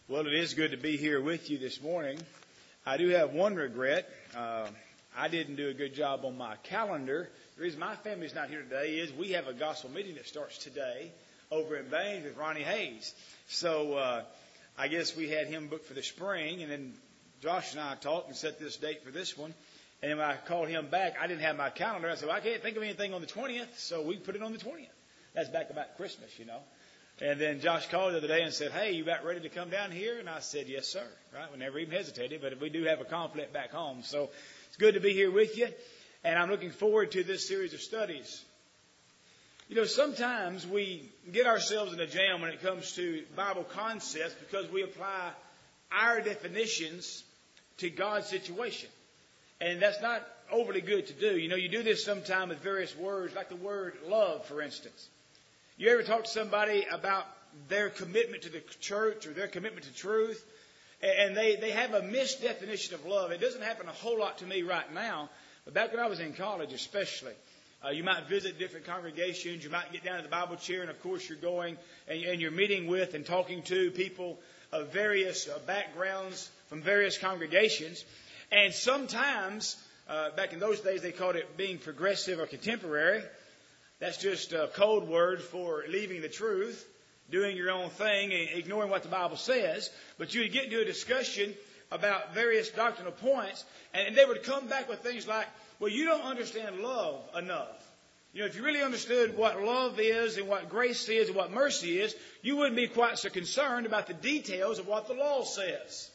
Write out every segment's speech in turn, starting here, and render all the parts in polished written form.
Well, it is good to be here with you this morning. I do have one regret. I didn't do a good job on my calendar. The reason my family's not here today is we have a gospel meeting that starts today over in Baines with Ronnie Hayes. So I guess we had him booked for the spring, and then Josh and I talked and set this date for this one. And then when I called him back, I didn't have my calendar. I said, well, I can't think of anything on the 20th, so we put it on the 20th. That's back about Christmas, you know. And then Josh called the other day and said, hey, you about ready to come down here? And I said, yes, sir. Right? We never even hesitated, but we do have a conflict back home. So it's good to be here with you. And I'm looking forward to this series of studies. You know, sometimes we get ourselves in a jam when it comes to Bible concepts because we apply our definitions to God's situation. And that's not overly good to do. You know, you do this sometimes with various words, like the word love, for instance. You ever talk to somebody about their commitment to the church or their commitment to truth, and they have a misdefinition of love? It doesn't happen a whole lot to me right now, but back when I was in college especially, you might visit different congregations, you might get down to the Bible chair, and of course you're going and you're meeting with and talking to people of various backgrounds from various congregations. And sometimes, back in those days, they called it being progressive or contemporary. That's just a code word for leaving the truth, doing your own thing, and ignoring what the Bible says. But you would get into a discussion about various doctrinal points, and they would come back with things like, well, you don't understand love enough. You know, if you really understood what love is and what grace is and what mercy is, you wouldn't be quite so concerned about the details of what the law says.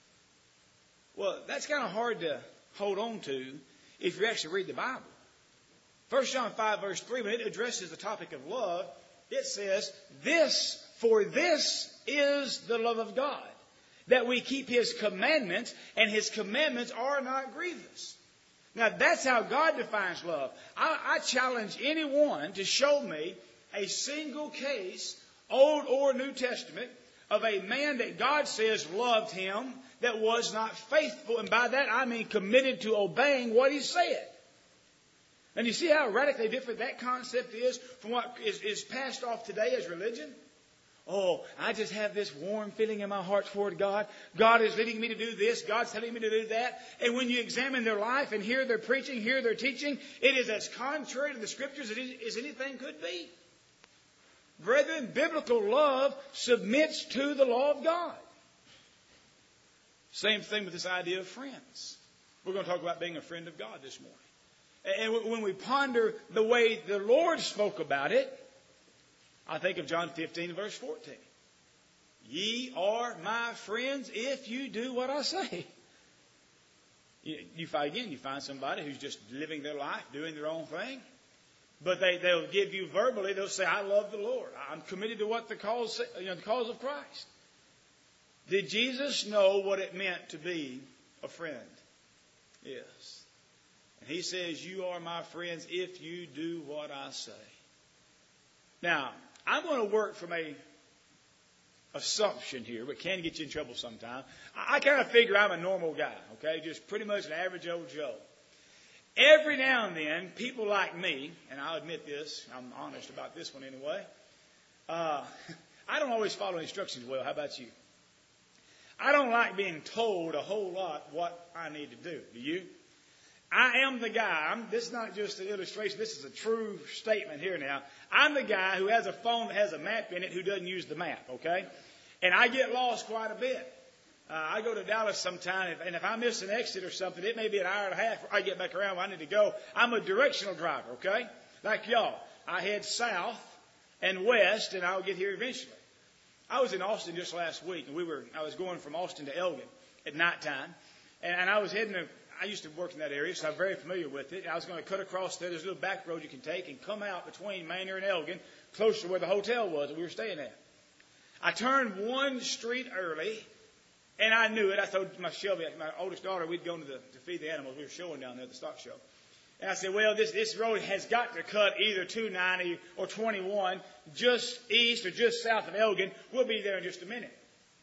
Well, that's kind of hard to hold on to if you actually read the Bible. 1 John 5, verse 3, when it addresses the topic of love, it says, For this is the love of God, that we keep His commandments, and His commandments are not grievous. Now, that's how God defines love. I challenge anyone to show me a single case, Old or New Testament, of a man that God says loved him that was not faithful. And by that, I mean committed to obeying what He said. And you see how radically different that concept is from what is passed off today as religion? Oh, I just have this warm feeling in my heart toward God. God is leading me to do this. God's telling me to do that. And when you examine their life and hear their preaching, hear their teaching, it is as contrary to the Scriptures as anything could be. Brethren, biblical love submits to the law of God. Same thing with this idea of friends. We're going to talk about being a friend of God this morning. And when we ponder the way the Lord spoke about it, I think of John 15, verse 14. Ye are my friends if you do what I say. You find somebody who's just living their life, doing their own thing. But they'll give you verbally, they'll say, I love the Lord. I'm committed to what the cause of Christ. Did Jesus know what it meant to be a friend? Yes. And He says, you are my friends if you do what I say. Now, I'm going to work from a assumption here, but can get you in trouble sometime. I kind of figure I'm a normal guy, okay? Just pretty much an average old Joe. Every now and then, people like me, and I'll admit this, I'm honest about this one anyway, I don't always follow instructions well. How about you? I don't like being told a whole lot what I need to do. Do you? I am the guy. This is not just an illustration. This is a true statement here now. I'm the guy who has a phone that has a map in it who doesn't use the map, okay? And I get lost quite a bit. I go to Dallas sometime, and if I miss an exit or something, it may be an hour and a half before I get back around where I need to go. I'm a directional driver, okay? Like y'all. I head south and west, and I'll get here eventually. I was in Austin just last week, and I was going from Austin to Elgin at nighttime, and I was heading I used to work in that area, so I'm very familiar with it. I was going to cut across there. There's a little back road you can take and come out between Manor and Elgin, close to where the hotel was that we were staying at. I turned one street early, and I knew it. I told my Shelby, my oldest daughter, we'd go to feed the animals. We were showing down there at the stock show. And I said, well, this road has got to cut either 290 or 21 just east or just south of Elgin. We'll be there in just a minute.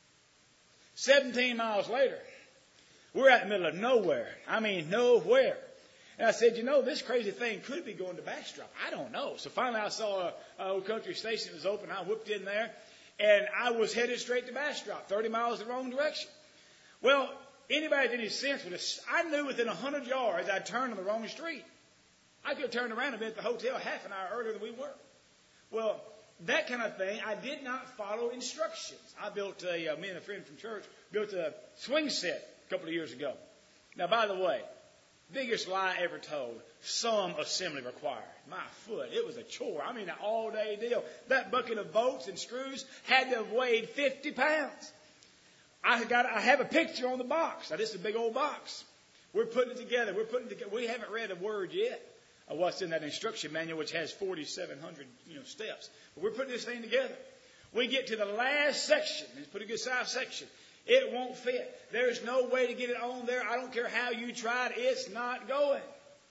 17 miles later, we're out in the middle of nowhere. I mean, nowhere. And I said, this crazy thing could be going to Bastrop. I don't know. So finally I saw an old country station that was open. I whooped in there. And I was headed straight to Bastrop, 30 miles the wrong direction. Well, anybody with any sense would have, I knew within 100 yards I'd turned on the wrong street. I could have turned around and been at the hotel half an hour earlier than we were. Well, that kind of thing, I did not follow instructions. I built me and a friend from church built a swing set a couple of years ago. Now, by the way, biggest lie ever told, some assembly required. My foot, it was a chore. I mean, an all-day deal. That bucket of bolts and screws had to have weighed 50 pounds. I have a picture on the box. Now, this is a big old box. We're putting it together. We haven't read a word yet of what's in that instruction manual, which has 4,700 steps. But we're putting this thing together. We get to the last section. It's a pretty good size section. It won't fit. There's no way to get it on there. I don't care how you tried. It's not going.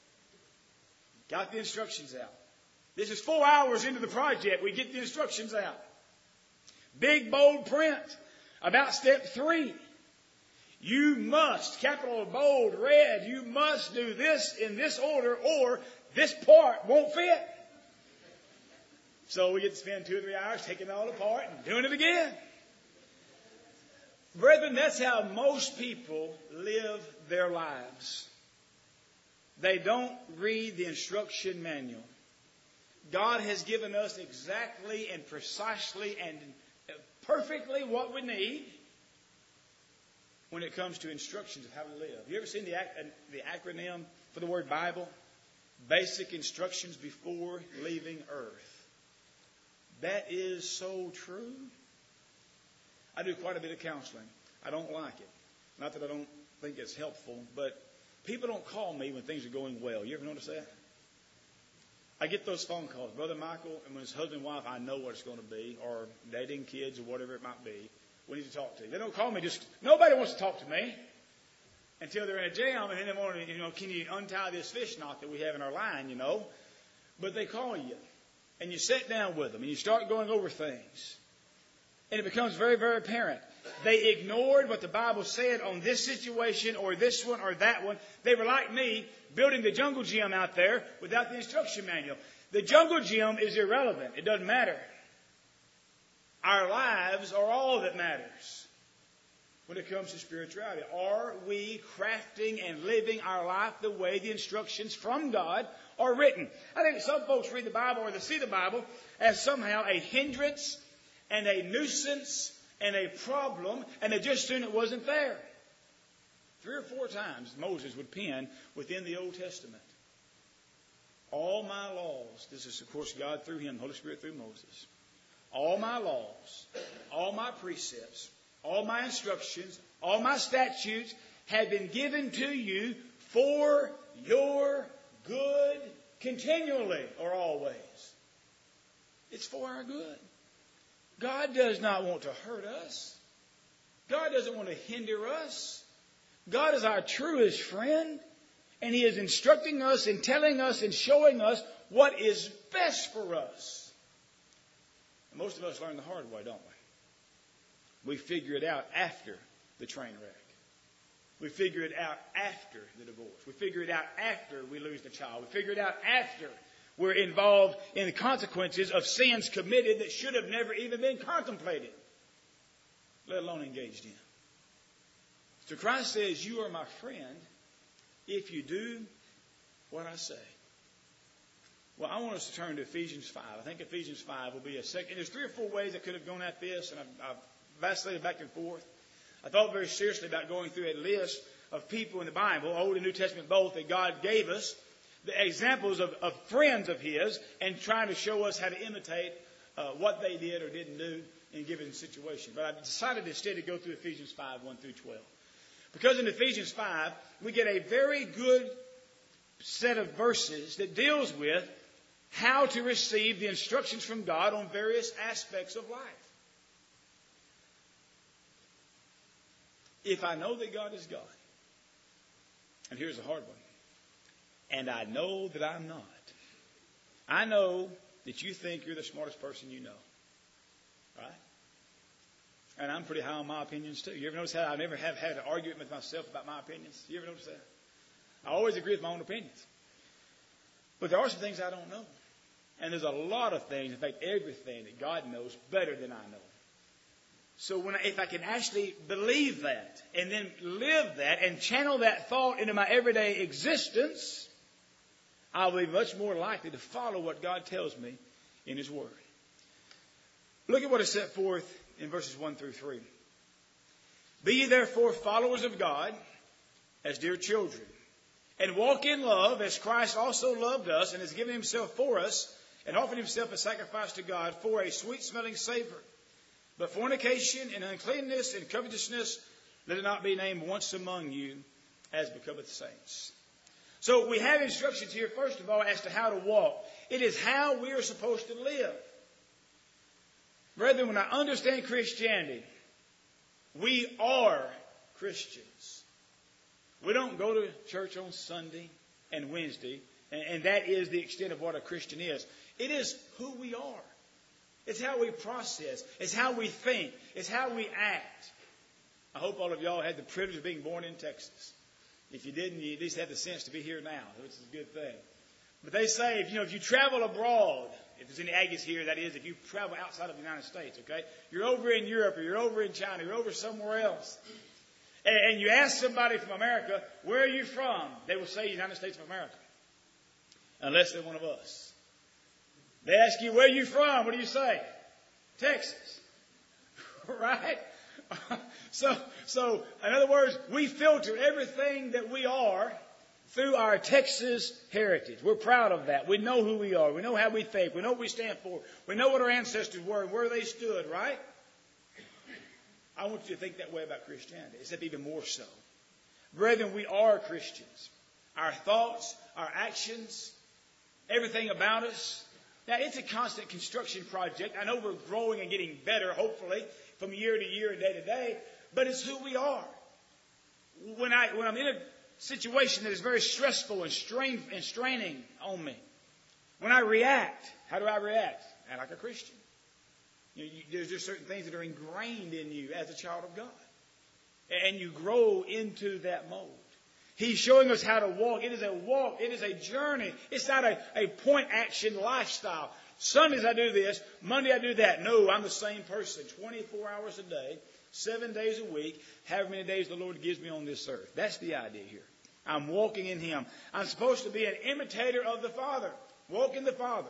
Got the instructions out. This is 4 hours into the project. We get the instructions out. Big, bold print about step 3. You must, capital bold, red, you must do this in this order or this part won't fit. So we get to spend 2 or 3 hours taking it all apart and doing it again. Brethren, that's how most people live their lives. They don't read the instruction manual. God has given us exactly and precisely and perfectly what we need when it comes to instructions of how to live. You ever seen the acronym for the word Bible? Basic instructions before leaving earth. That is so true. I do quite a bit of counseling. I don't like it. Not that I don't think it's helpful, but people don't call me when things are going well. You ever notice that? I get those phone calls. Brother Michael, and when it's husband and wife, I know what it's going to be, or dating kids or whatever it might be. We need to talk to you. They don't call me nobody wants to talk to me until they're in a jam, and then they want to, can you untie this fish knot that we have in our line, But they call you, and you sit down with them, and you start going over things. And it becomes very, very apparent. They ignored what the Bible said on this situation or this one or that one. They were like me, building the jungle gym out there without the instruction manual. The jungle gym is irrelevant. It doesn't matter. Our lives are all that matters when it comes to spirituality. Are we crafting and living our life the way the instructions from God are written? I think some folks read the Bible or they see the Bible as somehow a hindrance and a nuisance and a problem, and they just assumed it wasn't there. 3 or 4 times Moses would pen within the Old Testament, all my laws. This is, of course, God through him, the Holy Spirit through Moses. All my laws, all my precepts, all my instructions, all my statutes have been given to you for your good continually or always. It's for our good. God does not want to hurt us. God doesn't want to hinder us. God is our truest friend, and He is instructing us and telling us and showing us what is best for us. And most of us learn the hard way, don't we? We figure it out after the train wreck. We figure it out after the divorce. We figure it out after we lose the child. We figure it out after we're involved in the consequences of sins committed that should have never even been contemplated, let alone engaged in. So Christ says, you are my friend if you do what I say. Well, I want us to turn to Ephesians 5. I think Ephesians 5 will be a second. There's 3 or 4 ways I could have gone at this, and I've vacillated back and forth. I thought very seriously about going through a list of people in the Bible, Old and New Testament both, that God gave us, the examples of friends of His, and trying to show us how to imitate what they did or didn't do in a given situation. But I decided instead to go through Ephesians 5, 1 through 12. Because in Ephesians 5, we get a very good set of verses that deals with how to receive the instructions from God on various aspects of life. If I know that God is God, and here's a hard one, and I know that I'm not. I know that you think you're the smartest person you know. Right? And I'm pretty high on my opinions too. You ever notice how I never have had an argument with myself about my opinions? You ever notice that? I always agree with my own opinions. But there are some things I don't know. And there's a lot of things, in fact, everything that God knows better than I know. So if I can actually believe that and then live that and channel that thought into my everyday existence, I'll be much more likely to follow what God tells me in His Word. Look at what is set forth in verses 1 through 3. Be ye therefore followers of God as dear children, and walk in love as Christ also loved us and has given Himself for us and offered Himself a sacrifice to God for a sweet-smelling savor. But fornication and uncleanness and covetousness, let it not be named once among you, as becometh saints. So we have instructions here, first of all, as to how to walk. It is how we are supposed to live. Brethren, when I understand Christianity, we are Christians. We don't go to church on Sunday and Wednesday, and that is the extent of what a Christian is. It is who we are. It's how we process. It's how we think. It's how we act. I hope all of y'all had the privilege of being born in Texas. If you didn't, you at least had the sense to be here now, which is a good thing. But they say, if you travel abroad, if there's any Aggies here, that is, if you travel outside of the United States, okay? You're over in Europe, or you're over in China, you're over somewhere else. And you ask somebody from America, where are you from? They will say United States of America. Unless they're one of us. They ask you, where are you from? What do you say? Texas. Right? So, in other words, we filter everything that we are through our Texas heritage. We're proud of that. We know who we are. We know how we think. We know what we stand for. We know what our ancestors were and where they stood, right? I want you to think that way about Christianity, except even more so. Brethren, we are Christians. Our thoughts, our actions, everything about us. Now, it's a constant construction project. I know we're growing and getting better, hopefully, from year to year and day to day, but it's who we are. When I'm in a situation that is very stressful and straining on me, when I react, how do I react? Act like a Christian. There's just certain things that are ingrained in you as a child of God. And you grow into that mold. He's showing us how to walk. It is a walk. It is a journey. It's not a point action lifestyle. Sundays I do this. Monday I do that. No, I'm the same person. 24 hours a day, 7 days a week, however many days the Lord gives me on this earth. That's the idea here. I'm walking in Him. I'm supposed to be an imitator of the Father. Walk in the Father.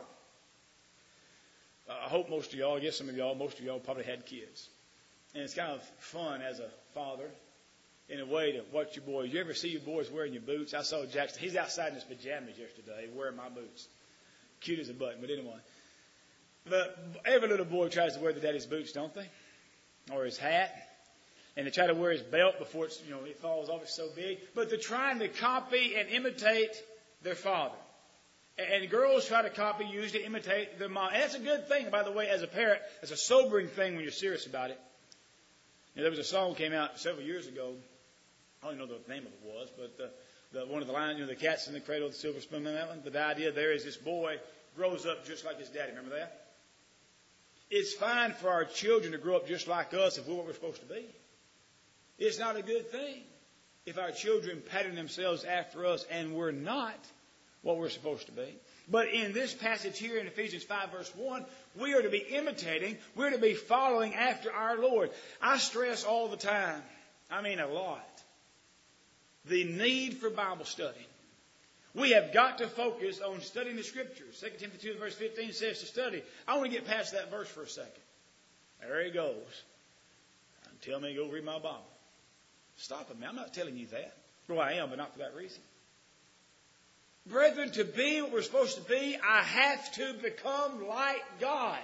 I hope most of y'all, I guess some of y'all, most of y'all probably had kids. And it's kind of fun as a father, in a way, to watch your boys. You ever see your boys wearing your boots? I saw Jackson. He's outside in his pajamas yesterday wearing my boots. Cute as a button, but anyway. But every little boy tries to wear their daddy's boots, don't they? Or his hat. And they try to wear his belt before it falls off. It's so big. But they're trying to copy and imitate their father. And girls try to copy, usually imitate their mom. And that's a good thing, by the way, as a parent. It's a sobering thing when you're serious about it. There was a song that came out several years ago. I don't even know the name of it was, but one of the lines, the cat's in the cradle, the silver spoon in that one. But the idea there is this boy grows up just like his daddy. Remember that? It's fine for our children to grow up just like us if we're what we're supposed to be. It's not a good thing if our children pattern themselves after us and we're not what we're supposed to be. But in this passage here in Ephesians 5 verse 1, we are to be imitating, we're to be following after our Lord. I stress all the time, I mean a lot, the need for Bible study. We have got to focus on studying the Scriptures. 2 Timothy 2 verse 15 says to study. I want to get past that verse for a second. There he goes. Tell me to go read my Bible. Stop it, man. I'm not telling you that. Well, I am, but not for that reason. Brethren, to be what we're supposed to be, I have to become like God.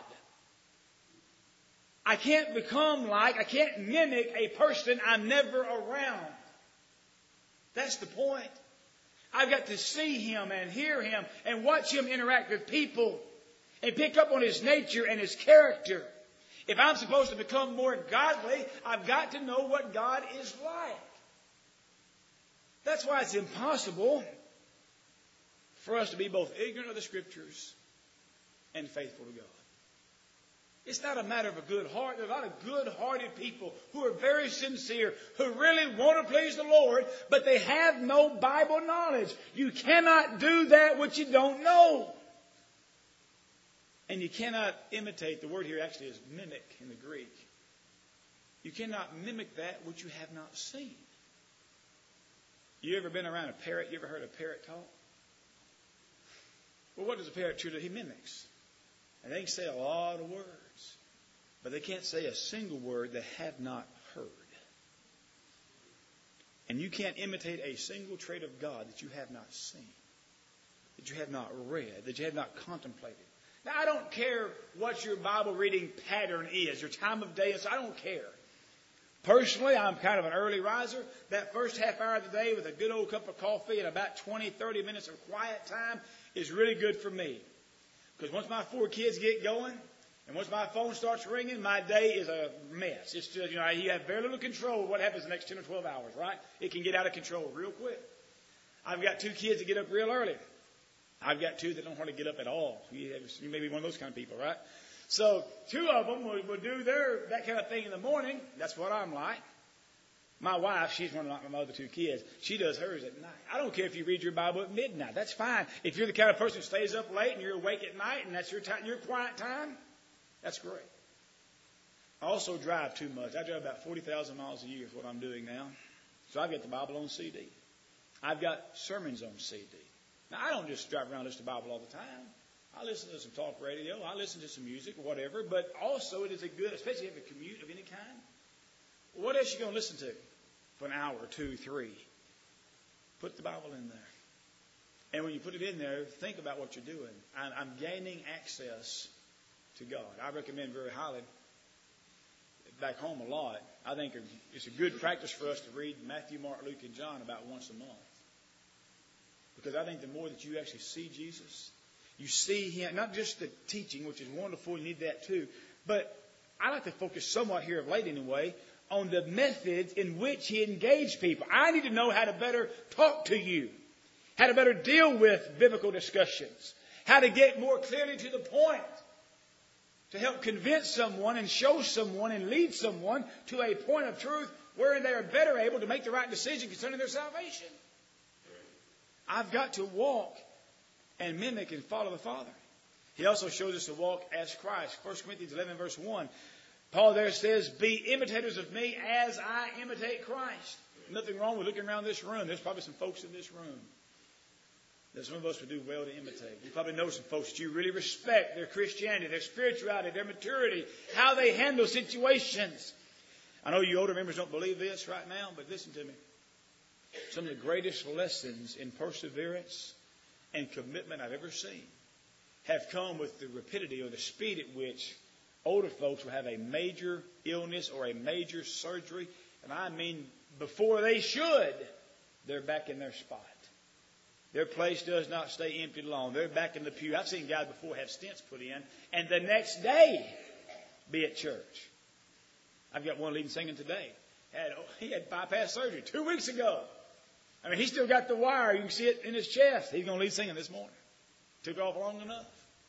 I can't mimic a person I'm never around. That's the point. I've got to see Him and hear Him and watch Him interact with people and pick up on His nature and His character. If I'm supposed to become more godly, I've got to know what God is like. That's why it's impossible for us to be both ignorant of the Scriptures and faithful to God. It's not a matter of a good heart. There are a lot of good-hearted people who are very sincere, who really want to please the Lord, but they have no Bible knowledge. You cannot do that which you don't know. And you cannot imitate. The word here actually is mimic in the Greek. You cannot mimic that which you have not seen. You ever been around a parrot? You ever heard a parrot talk? Well, what does a parrot do? He mimics. And they can say a lot of words. But they can't say a single word they have not heard. And you can't imitate a single trait of God that you have not seen, that you have not read, that you have not contemplated. Now, I don't care what your Bible reading pattern is, your time of day is. I don't care. Personally, I'm kind of an early riser. That first half hour of the day with a good old cup of coffee and about 20, 30 minutes of quiet time is really good for me. Because once my 4 kids get going, and once my phone starts ringing, my day is a mess. It's just, you have very little control of what happens the next 10 or 12 hours, right? It can get out of control real quick. I've got 2 kids that get up real early. I've got 2 that don't hardly get up at all. You may be one of those kind of people, right? So 2 of them will do that kind of thing in the morning. That's what I'm like. My wife, she's one of my other 2 kids. She does hers at night. I don't care if you read your Bible at midnight. That's fine. If you're the kind of person who stays up late and you're awake at night and that's your time, your quiet time, that's great. I also drive too much. I drive about 40,000 miles a year is what I'm doing now. So I've got the Bible on CD. I've got sermons on CD. Now, I don't just drive around and listen to the Bible all the time. I listen to some talk radio. I listen to some music or whatever. But also it is a good, especially if you have a commute of any kind. What else are you going to listen to for an hour, 2, 3? Put the Bible in there. And when you put it in there, think about what you're doing. I'm gaining access to God. I recommend very highly back home a lot. I think it's a good practice for us to read Matthew, Mark, Luke, and John about once a month. Because I think the more that you actually see Jesus, you see Him, not just the teaching, which is wonderful, you need that too, but I like to focus somewhat here of late anyway, on the methods in which He engaged people. I need to know how to better talk to you, how to better deal with biblical discussions, how to get more clearly to the point, to help convince someone and show someone and lead someone to a point of truth where they are better able to make the right decision concerning their salvation. I've got to walk and mimic and follow the Father. He also shows us to walk as Christ. 1 Corinthians 11 verse 1. Paul there says, be imitators of me as I imitate Christ. Nothing wrong with looking around this room. There's probably some folks in this room that some of us would do well to imitate. You probably know some folks that you really respect their Christianity, their spirituality, their maturity, how they handle situations. I know you older members don't believe this right now, but listen to me. Some of the greatest lessons in perseverance and commitment I've ever seen have come with the rapidity or the speed at which older folks will have a major illness or a major surgery. And I mean, before they should, they're back in their spot. Their place does not stay empty long. They're back in the pew. I've seen guys before have stents put in, and the next day be at church. I've got one leading singing today. He had bypass surgery 2 weeks ago. I mean, he's still got the wire. You can see it in his chest. He's going to lead singing this morning. Took off long enough.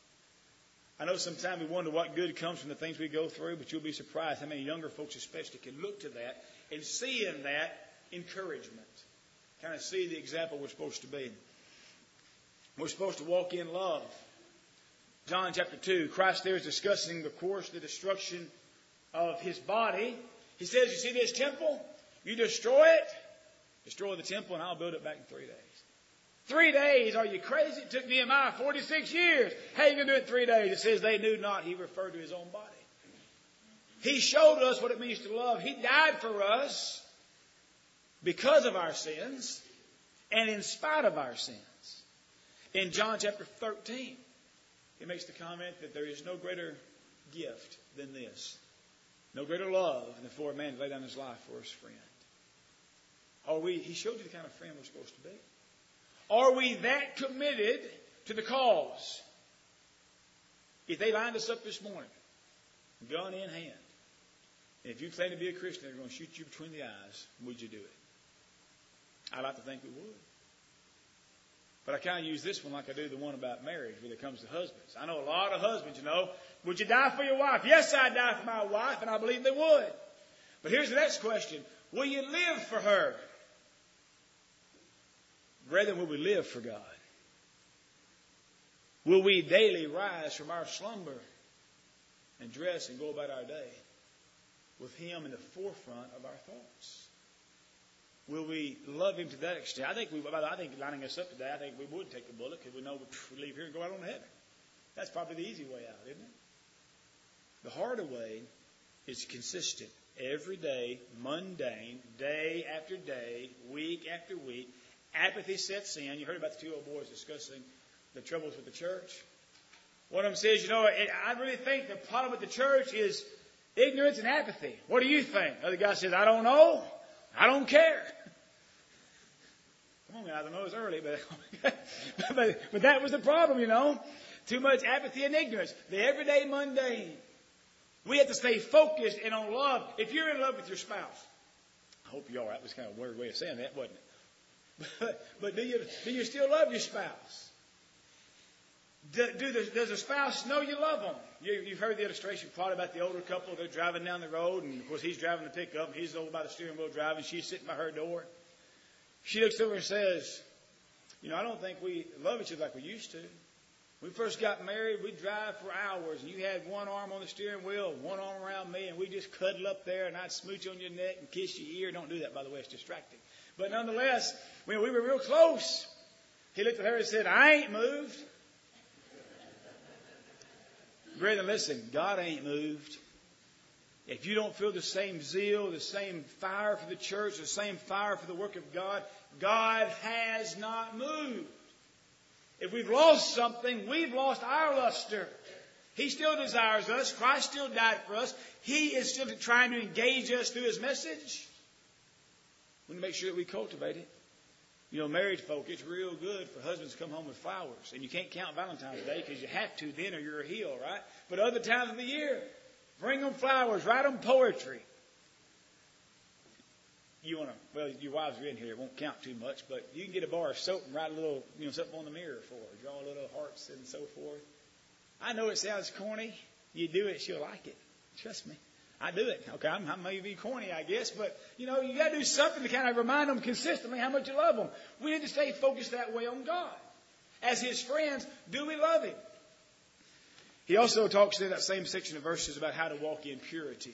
I know sometimes we wonder what good comes from the things we go through, but you'll be surprised how many younger folks especially can look to that and see in that encouragement. Kind of see the example we're supposed to be. We're supposed to walk in love. John chapter 2, Christ there is discussing, of course, the destruction of His body. He says, you see this temple? You destroy it, destroy the temple, and I'll build it back in 3 days. 3 days? Are you crazy? It took Nehemiah 46 years. How are you going to do it in 3 days? It says they knew not. He referred to His own body. He showed us what it means to love. He died for us because of our sins and in spite of our sins. In John chapter 13, He makes the comment that there is no greater gift than this. No greater love than for a man to lay down his life for his friend. He showed you the kind of friend we're supposed to be. Are we that committed to the cause? If they lined us up this morning, gun in hand, and if you claim to be a Christian, they're going to shoot you between the eyes, would you do it? I like to think we would. But I kind of use this one like I do the one about marriage when it comes to husbands. I know a lot of husbands, would you die for your wife? Yes, I'd die for my wife, and I believe they would. But here's the next question. Will you live for her? Brethren, will we live for God? Will we daily rise from our slumber and dress and go about our day with Him in the forefront of our thoughts? Will we love Him to that extent? I think lining us up today, I think we would take the bullet because we know we leave here and go out on to heaven. That's probably the easy way out, isn't it? The harder way is consistent. Every day, mundane, day after day, week after week. Apathy sets in. You heard about the two old boys discussing the troubles with the church. One of them says, I really think the problem with the church is ignorance and apathy. What do you think? The other guy says, I don't know. I don't care. Come on, guys, I know it's early, but that was the problem, Too much apathy and ignorance. The everyday mundane. We have to stay focused and on love. If you're in love with your spouse, I hope you are. That was kind of a weird way of saying that, wasn't it? But do you still love your spouse? Does the spouse know you love them? You've heard the illustration probably about the older couple. They're driving down the road, and of course he's driving the pickup, and he's over by the steering wheel driving. She's sitting by her door. She looks over and says, I don't think we love each other like we used to. When we first got married, we'd drive for hours, and you had one arm on the steering wheel, one arm around me, and we just cuddle up there, and I'd smooch on your neck and kiss your ear. Don't do that, by the way. It's distracting. But nonetheless, when we were real close, he looked at her and said, I ain't moved. Brethren, listen, God ain't moved. If you don't feel the same zeal, the same fire for the church, the same fire for the work of God, God has not moved. If we've lost something, we've lost our luster. He still desires us. Christ still died for us. He is still trying to engage us through His message. We need to make sure that we cultivate it. Married folk, it's real good for husbands to come home with flowers. And you can't count Valentine's Day because you have to then or you're a heel, right? But other times of the year, bring them flowers, write them poetry. Your wives are in here. It won't count too much, but you can get a bar of soap and write a little, something on the mirror for her. Draw little hearts and so forth. I know it sounds corny. You do it, she'll like it. Trust me. I do it. Okay, I may be corny, I guess, but, you got to do something to kind of remind them consistently how much you love them. We need to stay focused that way on God. As His friends, do we love Him? He also talks in that same section of verses about how to walk in purity.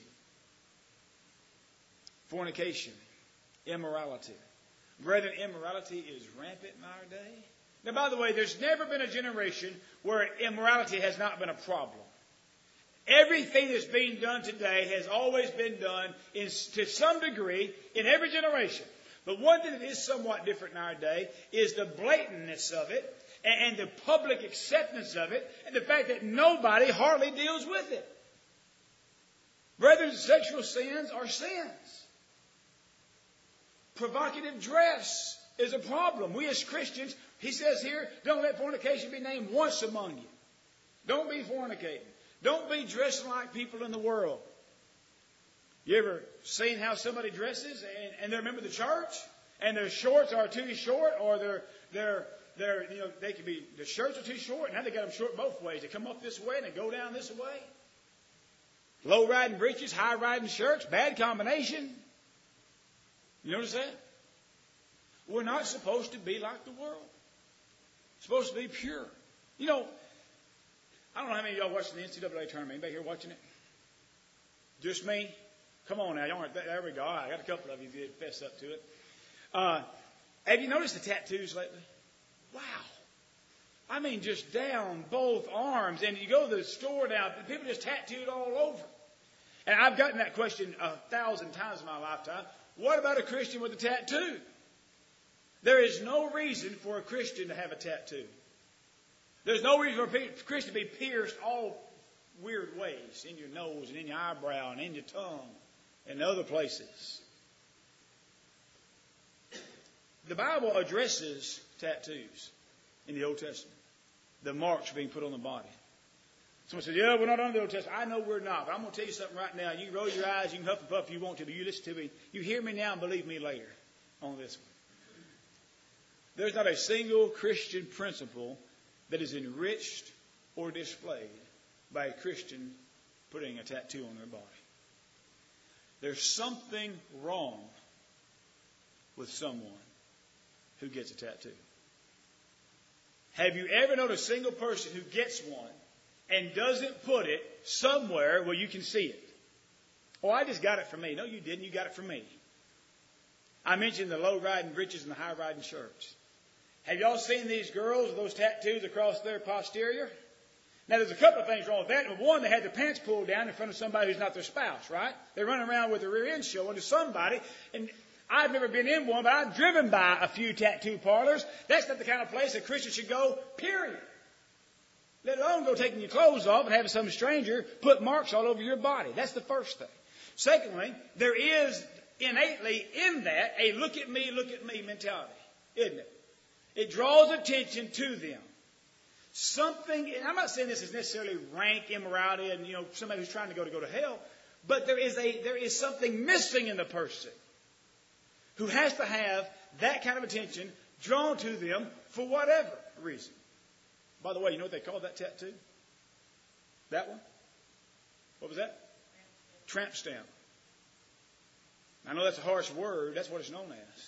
Fornication. Immorality. Brethren, immorality is rampant in our day. Now, by the way, there's never been a generation where immorality has not been a problem. Everything that's being done today has always been done to some degree in every generation. But one thing that is somewhat different in our day is the blatantness of it and the public acceptance of it and the fact that nobody hardly deals with it. Brethren, sexual sins are sins. Provocative dress is a problem. We as Christians, he says here, don't let fornication be named once among you. Don't be fornicating. Don't be dressing like people in the world. You ever seen how somebody dresses and they're a member of the church and their shorts are too short, or they could be, the shirts are too short, and now they got them short both ways. They come up this way and they go down this way. Low riding breeches, high riding shirts, bad combination. You notice that? We're not supposed to be like the world. We're supposed to be pure. I don't know how many of y'all watching the NCAA tournament. Anybody here watching it? Just me? Come on now. Y'all aren't there we go. I got a couple of you that fess up to it. Have you noticed the tattoos lately? Wow. I mean, just down both arms. And you go to the store now, people just tattooed all over. And I've gotten that question 1,000 times in my lifetime. What about a Christian with a tattoo? There is no reason for a Christian to have a tattoo. There's no reason for a Christian to be pierced all weird ways, in your nose and in your eyebrow and in your tongue and other places. The Bible addresses tattoos in the Old Testament. The marks being put on the body. Someone says, we're not under the Old Testament. I know we're not, but I'm going to tell you something right now. You can roll your eyes, you can huff and puff if you want to, but you listen to me. You hear me now and believe me later on this one. There's not a single Christian principle that is enriched or displayed by a Christian putting a tattoo on their body. There's something wrong with someone who gets a tattoo. Have you ever known a single person who gets one and doesn't put it somewhere where you can see it? Oh, I just got it from me. No, you didn't. You got it from me. I mentioned the low-riding breeches and the high-riding shirts. Have y'all seen these girls with those tattoos across their posterior? Now, there's a couple of things wrong with that. Number one, they had their pants pulled down in front of somebody who's not their spouse, right? They're running around with their rear end showing to somebody. And I've never been in one, but I've driven by a few tattoo parlors. That's not the kind of place a Christian should go, period. Let alone go taking your clothes off and having some stranger put marks all over your body. That's the first thing. Secondly, there is innately in that a look at me mentality, isn't it? It draws attention to them. Something, and I'm not saying this is necessarily rank immorality and, somebody who's trying to go to hell, but there is something missing in the person who has to have that kind of attention drawn to them for whatever reason. By the way, you know what they call that tattoo? That one? What was that? Tramp stamp. I know that's a harsh word. That's what it's known as.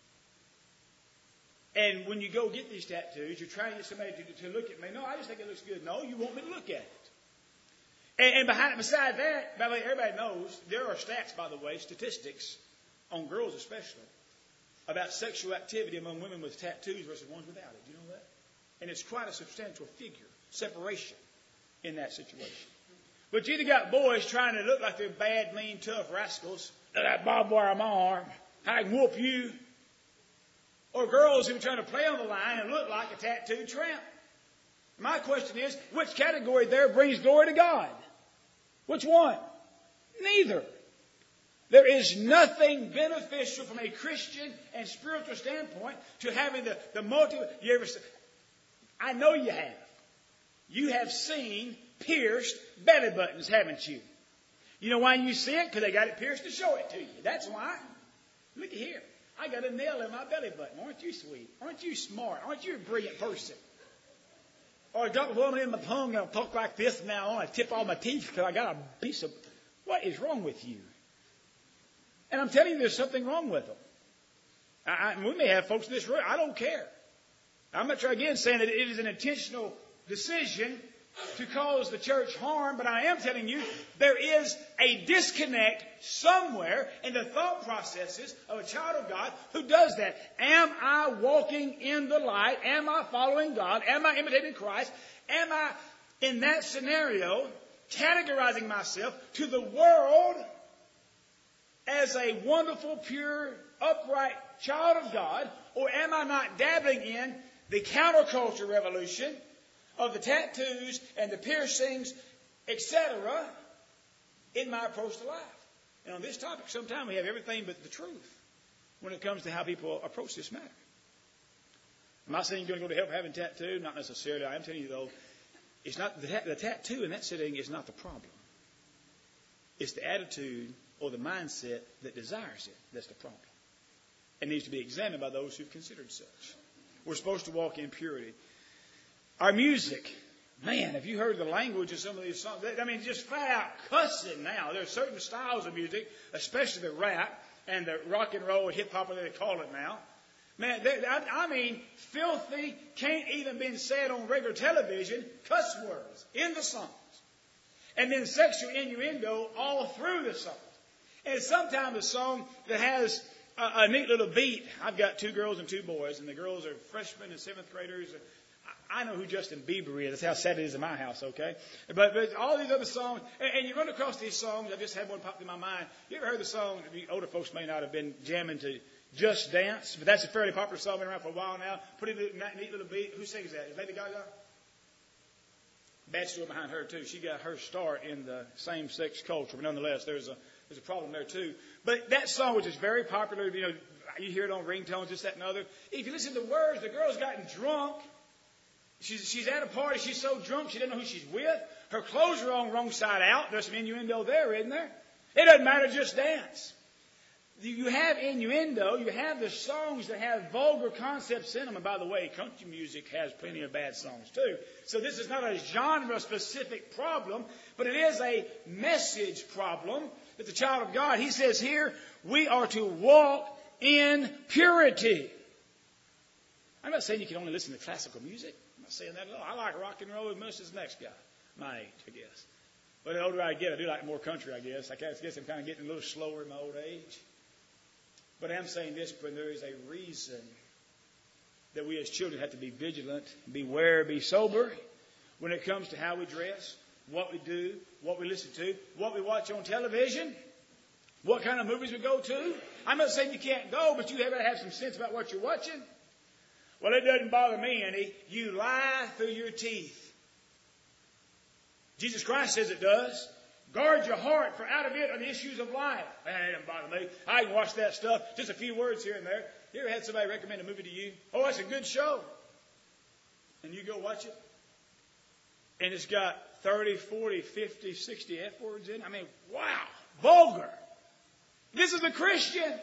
And when you go get these tattoos, you're trying to get somebody to look at me. No, I just think it looks good. No, you want me to look at it. And beside that, by the way, everybody knows, there are stats, by the way, statistics, on girls especially, about sexual activity among women with tattoos versus ones without it. Do you know that? And it's quite a substantial figure, separation in that situation. But you either got boys trying to look like they're bad, mean, tough rascals. Look at that barbed wire on my arm. I can whoop you. Or girls who are trying to play on the line and look like a tattooed tramp. My question is, which category there brings glory to God? Which one? Neither. There is nothing beneficial from a Christian and spiritual standpoint to having the multi. You ever? I know you have. You have seen pierced belly buttons, haven't you? You know why you see it? Because they got it pierced to show it to you. That's why. Look at here. I got a nail in my belly button. Aren't you sweet? Aren't you smart? Aren't you a brilliant person? Or I got a woman in my tongue and I'll talk like this from now on. I tip all my teeth because I got a piece of... What is wrong with you? And I'm telling you, there's something wrong with them. We may have folks in this room. I don't care. I'm not trying again saying that it is an intentional decision to cause the church harm, but I am telling you there is a disconnect somewhere in the thought processes of a child of God who does that. Am I walking in the light? Am I following God? Am I imitating Christ? Am I, in that scenario, categorizing myself to the world as a wonderful, pure, upright child of God? Or am I not dabbling in the counterculture revolution of the tattoos and the piercings, etc., in my approach to life? And on this topic, sometimes we have everything but the truth when it comes to how people approach this matter. I'm not saying you're going to go to hell for having a tattoo. Not necessarily. I am telling you, though, it's not the tattoo in that setting is not the problem. It's the attitude or the mindset that desires it that's the problem. It needs to be examined by those who've considered such. We're supposed to walk in purity. Our music, man, have you heard the language of some of these songs? I mean, just flat out cussing now. There are certain styles of music, especially the rap and the rock and roll, hip hop, they call it now. Man, I mean, filthy, can't even be said on regular television, cuss words in the songs. And then sexual innuendo all through the songs. And sometimes a song that has a neat little beat. I've got 2 girls and 2 boys, and the girls are freshmen and 7th graders. I know who Justin Bieber is. That's how sad it is in my house, okay? But all these other songs, and you run across these songs. I just had one pop in my mind. You ever heard the song? The older folks may not have been jamming to Just Dance, but that's a fairly popular song. Been around for a while now. Pretty neat little beat. Who sings that? Is Lady Gaga? Bad story behind her, too. She got her start in the same-sex culture. But nonetheless, there's a problem there, too. But that song, which is very popular, you hear it on ringtones, this, that, and other. If you listen to the words, the girl's gotten drunk. She's at a party. She's so drunk she doesn't know who she's with. Her clothes are on wrong side out. There's some innuendo there, isn't there? It doesn't matter. Just dance. You have innuendo. You have the songs that have vulgar concepts in them. And by the way, country music has plenty of bad songs too. So this is not a genre-specific problem, but it is a message problem that the child of God, he says here, we are to walk in purity. I'm not saying you can only listen to classical music. I'm not saying that at all. I like rock and roll as much as the next guy, my age, I guess. But the older I get, I do like more country, I guess. I guess I'm kind of getting a little slower in my old age. But I am saying this, but there is a reason that we as children have to be vigilant, beware, be sober when it comes to how we dress, what we do, what we listen to, what we watch on television, what kind of movies we go to. I'm not saying you can't go, but you have to have some sense about what you're watching. Well, it doesn't bother me any. You lie through your teeth. Jesus Christ says it does. Guard your heart, for out of it are the issues of life. Man, it doesn't bother me. I can watch that stuff. Just a few words here and there. You ever had somebody recommend a movie to you? Oh, that's a good show. And you go watch it. And it's got 30, 40, 50, 60 F words in it. I mean, wow. Vulgar. This is a Christian.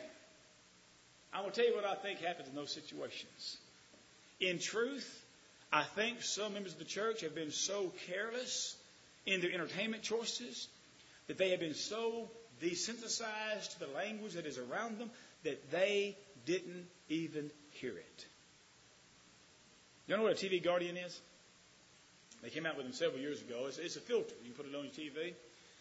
I will tell you what I think happens in those situations. In truth, I think some members of the church have been so careless in their entertainment choices that they have been so desensitized to the language that is around them that they didn't even hear it. You know what a TV Guardian is? They came out with them several years ago. It's a filter. You can put it on your TV.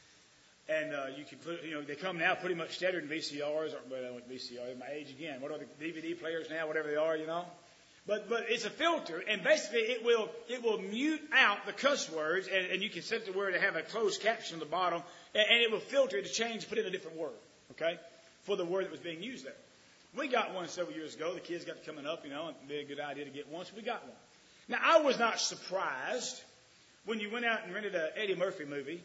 And you can put, they come now pretty much standard in VCRs. Well, I went VCR, my age again. What are the DVD players now? Whatever they are, But it's a filter, and basically it will mute out the cuss words, and you can set the word to have a closed caption on the bottom, and it will filter it to change, put in a different word, okay, for the word that was being used there. We got one several years ago. The kids got it coming up, and it'd be a good idea to get one, so we got one. Now, I was not surprised when you went out and rented an Eddie Murphy movie,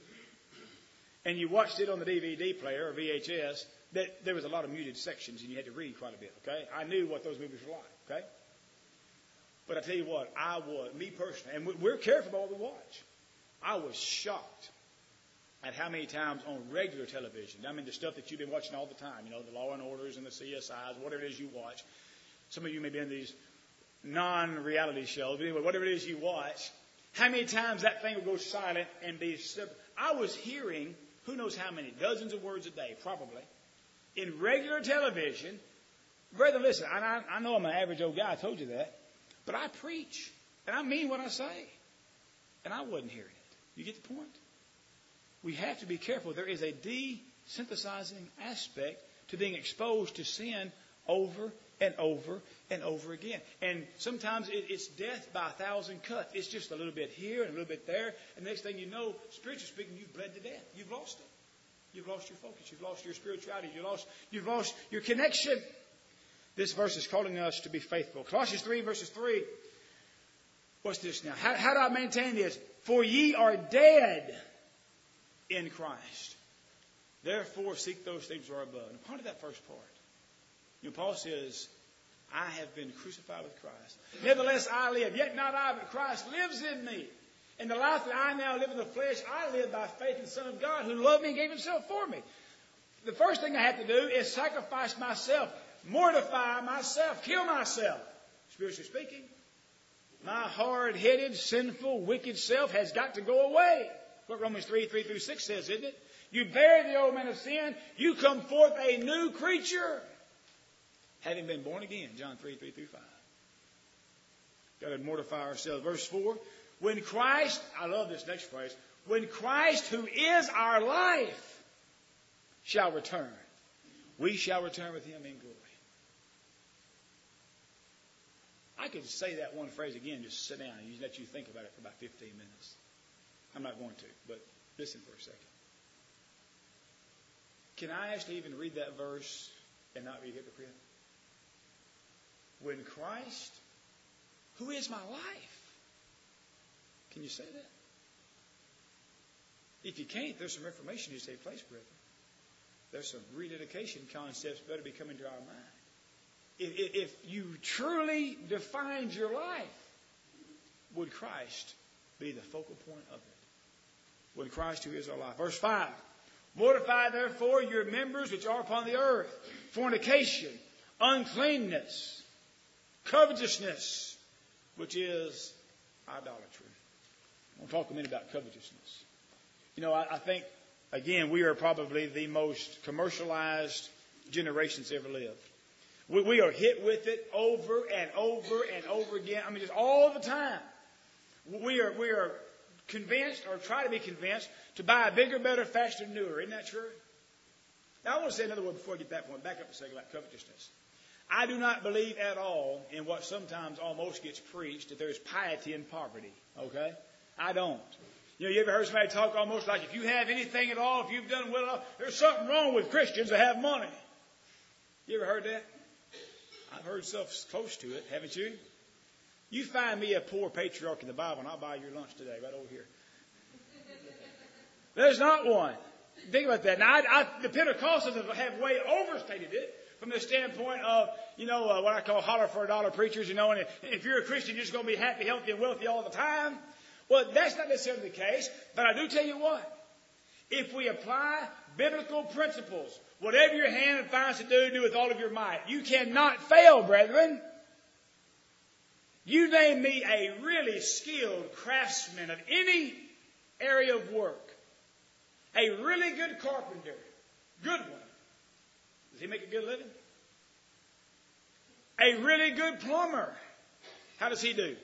and you watched it on the DVD player or VHS, that there was a lot of muted sections, and you had to read quite a bit, okay? I knew what those movies were like, okay? But I tell you what, me personally, and we're careful about what we watch. I was shocked at how many times on regular television, I mean the stuff that you've been watching all the time, the Law and Orders and the CSIs, whatever it is you watch. Some of you may be in these non-reality shows, but anyway, whatever it is you watch, how many times that thing will go silent and be simple. I was hearing, who knows how many, dozens of words a day, probably, in regular television. Brethren, listen, I know I'm an average old guy, I told you that. But I preach, and I mean what I say. And I wasn't hearing it. You get the point? We have to be careful. There is a desynthesizing aspect to being exposed to sin over and over and over again. And sometimes it's death by 1,000 cuts. It's just a little bit here and a little bit there. And the next thing you know, spiritually speaking, you've bled to death. You've lost it. You've lost your focus. You've lost your spirituality. You've lost your connection. This verse is calling us to be faithful. Colossians 3, verses 3. What's this now? How do I maintain this? For ye are dead in Christ. Therefore seek those things that are above. And part of that first part, Paul says, I have been crucified with Christ. Nevertheless I live. Yet not I, but Christ lives in me. And the life that I now live in the flesh, I live by faith in the Son of God who loved me and gave himself for me. The first thing I have to do is sacrifice myself. Mortify myself, kill myself, spiritually speaking. My hard-headed, sinful, wicked self has got to go away. What Romans 3 through 6 says, isn't it? You bury the old man of sin, you come forth a new creature, having been born again. John 3 through 5. Got to mortify ourselves. Verse 4, when Christ, I love this next phrase, when Christ, who is our life, shall return, we shall return with him in glory. I could say that one phrase again, just sit down and let you think about it for about 15 minutes. I'm not going to, but listen for a second. Can I actually even read that verse and not be a hypocrite? When Christ, who is my life, can you say that? If you can't, there's some information you take place, brethren. There's some rededication concepts better be coming to our mind. If you truly defined your life, would Christ be the focal point of it? Would Christ, who is our life? Verse 5. Mortify therefore your members which are upon the earth. Fornication, uncleanness, covetousness, which is idolatry. We'll talk a minute about covetousness. I think, again, we are probably the most commercialized generation that's ever lived. We are hit with it over and over and over again. I mean, just all the time. We are convinced or try to be convinced to buy a bigger, better, faster, newer. Isn't that true? Now, I want to say another word before I get that point. Back up a second about covetousness. I do not believe at all in what sometimes almost gets preached, that there's piety in poverty. Okay? I don't. You ever heard somebody talk almost like if you have anything at all, if you've done well enough, there's something wrong with Christians that have money. You ever heard that? I've heard stuff close to it, haven't you? You find me a poor patriarch in the Bible, and I'll buy your lunch today, right over here. There's not one. Think about that. Now, the Pentecostals have way overstated it from the standpoint of, what I call holler for a dollar preachers, and if you're a Christian, you're just going to be happy, healthy, and wealthy all the time. Well, that's not necessarily the case, but I do tell you what. If we apply biblical principles, whatever your hand finds to do with all of your might. You cannot fail, brethren. You name me a really skilled craftsman of any area of work. A really good carpenter. Good one. Does he make a good living? A really good plumber. How does he do?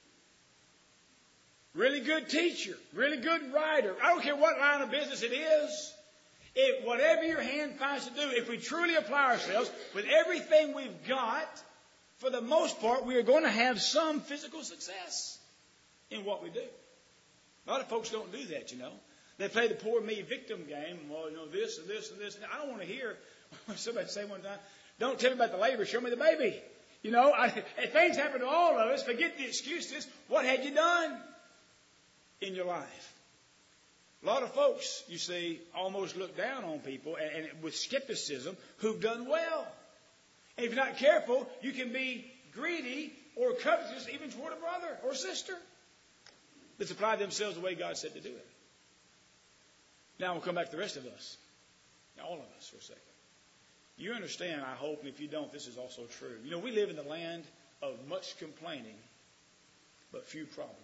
Really good teacher. Really good writer. I don't care what line of business it is. Whatever your hand finds to do, if we truly apply ourselves with everything we've got, for the most part, we are going to have some physical success in what we do. A lot of folks don't do that, They play the poor me victim game. Well, this and this and this. I don't want to hear somebody say one time, don't tell me about the labor, show me the baby. If things happen to all of us, forget the excuses. What had you done in your life? A lot of folks, you see, almost look down on people and with skepticism who've done well. And if you're not careful, you can be greedy or covetous even toward a brother or sister that's applied themselves the way God said to do it. Now we'll come back to the rest of us. All of us for a second. You understand, I hope, and if you don't, this is also true. We live in the land of much complaining, but few problems.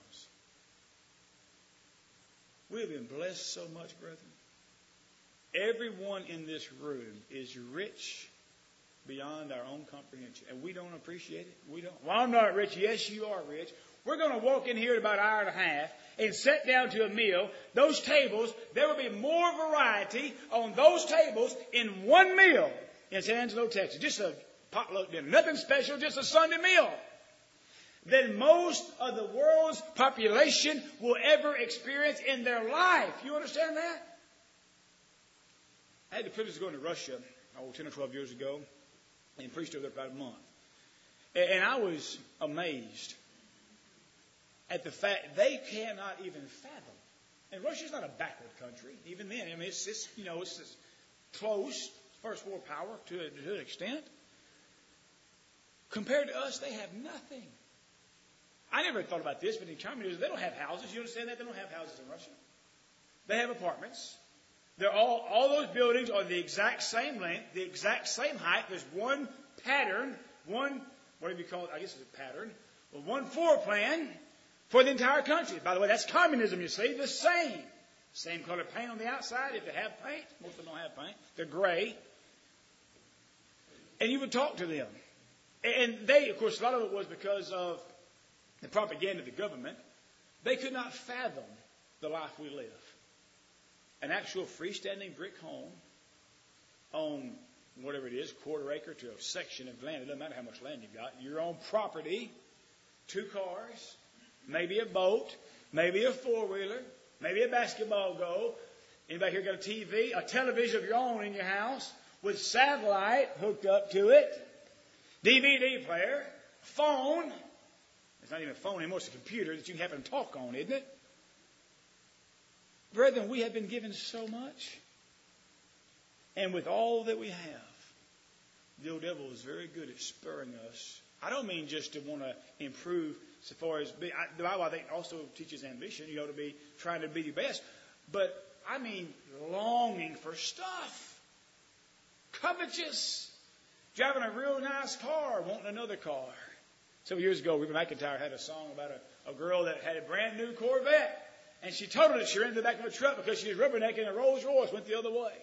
We have been blessed so much, brethren. Everyone in this room is rich beyond our own comprehension. And we don't appreciate it. We don't. Well, I'm not rich. Yes, you are rich. We're going to walk in here in about an hour and a half and sit down to a meal. Those tables, there will be more variety on those tables in one meal in San Angelo, Texas. Just a potluck dinner. Nothing special, just a Sunday meal. Than most of the world's population will ever experience in their life. You understand that? I had the privilege of going to Russia 10 or 12 years ago and preached over there for about a month. And I was amazed at the fact they cannot even fathom. And Russia's not a backward country, even then. It's just close, first world power to an extent. Compared to us, they have nothing. I never thought about this, but in communism, they don't have houses. You understand that? They don't have houses in Russia. They have apartments. They're all those buildings are the exact same length, the exact same height. There's one pattern, whatever you call it, I guess it's a pattern, one floor plan for the entire country. By the way, that's communism, you see, the same. Same color paint on the outside, if they have paint. Most of them don't have paint. They're gray. And you would talk to them. And they, of course, a lot of it was because of the propaganda of the government. They could not fathom the life we live. An actual freestanding brick home on whatever it is, quarter acre to a section of land. It doesn't matter how much land you've got. Your own property, 2 cars, maybe a boat, maybe a 4-wheeler, maybe a basketball goal. Anybody here got a TV? A television of your own in your house with satellite hooked up to it, DVD player, phone. It's not even a phone anymore. It's a computer that you can have and talk on, isn't it? Brethren, we have been given so much. And with all that we have, the old devil is very good at spurring us. I don't mean just to want to improve so far as... the Bible, I think, also teaches ambition. You ought to be trying to be your best. But I mean longing for stuff. Covetous. Driving a real nice car, wanting another car. Several years ago, Reba McEntire had a song about a girl that had a brand new Corvette. And she totaled it. She ran to the back of a truck because she was rubbernecking a Rolls Royce, went the other way.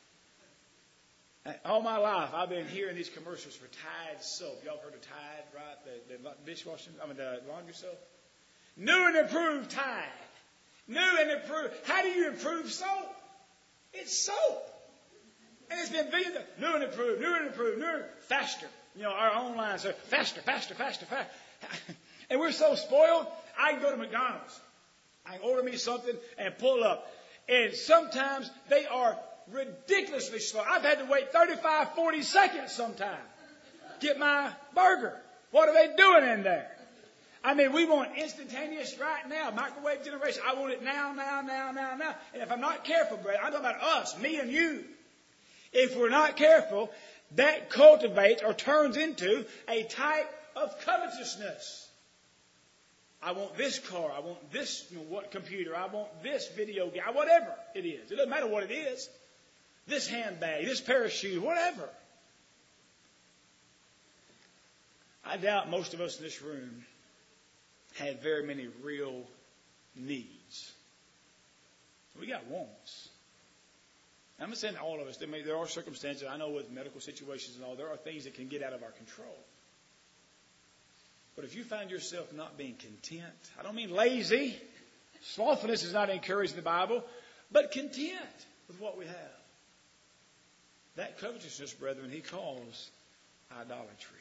All my life, I've been hearing these commercials for Tide soap. Y'all heard of Tide, right? The dishwashing, the laundry soap. New and improved Tide. New and improved. How do you improve soap? It's soap. And it's been billions of new and improved, new and improved, new and faster. You know, our online says faster, faster, faster, faster. And we're so spoiled, I can go to McDonald's. I can order me something and pull up. And sometimes they are ridiculously slow. I've had to wait 35, 40 seconds sometimes to get my burger. What are they doing in there? I mean, we want instantaneous right now, microwave generation. I want it now, now, now, now, now. And if I'm not careful, brother, I'm talking about us, me and you. If we're not careful, that cultivates or turns into a type of covetousness. I want this car. I want this computer. I want this video game. Whatever it is. It doesn't matter what it is. This handbag, this pair of shoes, whatever. I doubt most of us in this room had very many real needs. We got wants. I'm not saying all of us. There are circumstances, I know with medical situations and all, there are things that can get out of our control. But if you find yourself not being content, I don't mean lazy. Slothfulness is not encouraged in the Bible, but content with what we have. That covetousness, brethren, he calls idolatry.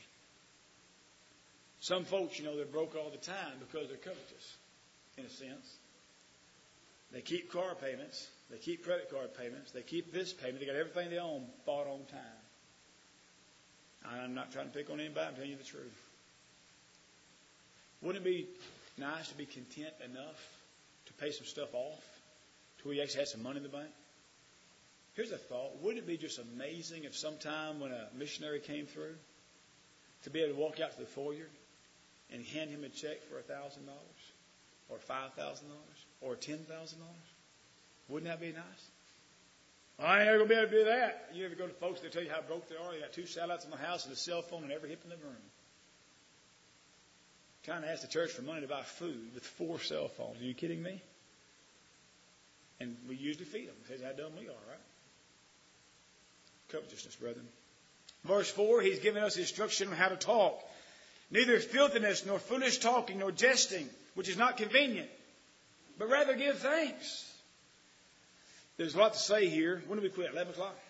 Some folks, they're broke all the time because they're covetous, in a sense. They keep car payments. They keep credit card payments. They keep this payment. They got everything they own bought on time. I'm not trying to pick on anybody. I'm telling you the truth. Wouldn't it be nice to be content enough to pay some stuff off to where you actually had some money in the bank? Here's a thought. Wouldn't it be just amazing if sometime when a missionary came through to be able to walk out to the foyer and hand him a check for $1,000 or $5,000 or $10,000? Wouldn't that be nice? Well, I ain't never going to be able to do that. You ever go to folks that tell you how broke they are? They got 2 satellites in the house and a cell phone in every hip in the room. Trying to ask the church for money to buy food with 4 cell phones. Are you kidding me? And we usually feed them. Says how dumb we are, right? Covetousness, brethren. Verse 4, he's given us instruction on how to talk. Neither filthiness, nor foolish talking, nor jesting, which is not convenient, but rather give thanks. There's a lot to say here. When do we quit? 11 o'clock?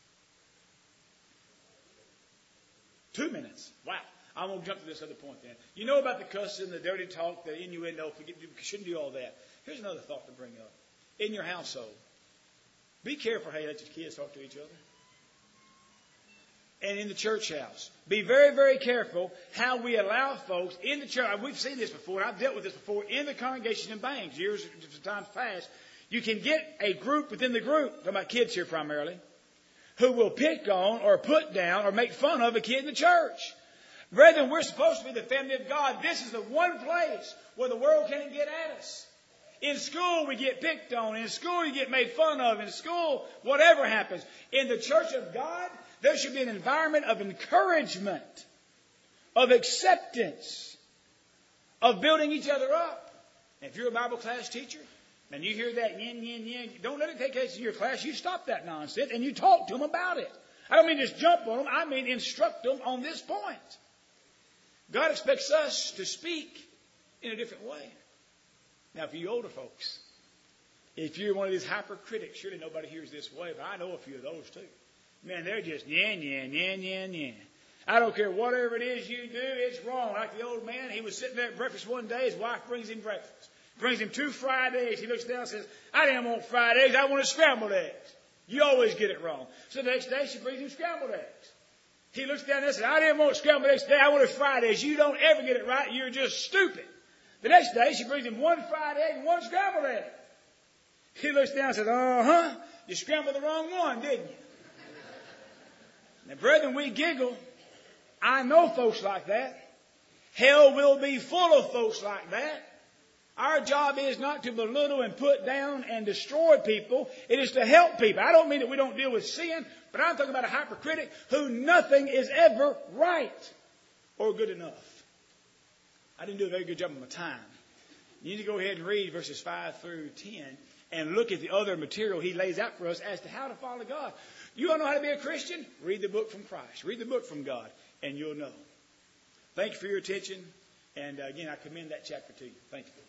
2 minutes. Wow. I'm going to jump to this other point then. You know about the cussing, the dirty talk, the innuendo. You shouldn't do all that. Here's another thought to bring up. In your household, be careful how you let your kids talk to each other. And in the church house, be very, very careful how we allow folks in the church. We've seen this before, and I've dealt with this before in the congregation in banks, years of times past. You can get a group within the group, talking about kids here primarily, who will pick on or put down or make fun of a kid in the church. Brethren, we're supposed to be the family of God. This is the one place where the world can't get at us. In school, we get picked on. In school, you get made fun of. In school, whatever happens. In the church of God, there should be an environment of encouragement, of acceptance, of building each other up. And if you're a Bible class teacher, and you hear that yin, yin, yin, don't let it take place in your class. You stop that nonsense and you talk to them about it. I don't mean just jump on them. I mean instruct them on this point. God expects us to speak in a different way. Now, for you older folks, if you're one of these hypercritics, surely nobody hears this way, but I know a few of those too. Man, they're just yin, yin, yin, yin, yin. I don't care whatever it is you do, it's wrong. Like the old man, he was sitting there at breakfast one day, his wife brings him breakfast. Brings him 2 fried eggs. He looks down and says, I didn't want fried eggs, I wanted scrambled eggs. You always get it wrong. So the next day she brings him scrambled eggs. He looks down there and says, I didn't want scrambled eggs today, I wanted fried eggs. You don't ever get it right, you're just stupid. The next day she brings him 1 fried egg and 1 scrambled egg. He looks down and says, you scrambled the wrong one, didn't you? Now, brethren, we giggle. I know folks like that. Hell will be full of folks like that. Our job is not to belittle and put down and destroy people. It is to help people. I don't mean that we don't deal with sin, but I'm talking about a hypocrite who nothing is ever right or good enough. I didn't do a very good job of my time. You need to go ahead and read verses 5 through 10 and look at the other material he lays out for us as to how to follow God. You want to know how to be a Christian? Read the book from Christ. Read the book from God, and you'll know. Thank you for your attention. And again, I commend that chapter to you. Thank you.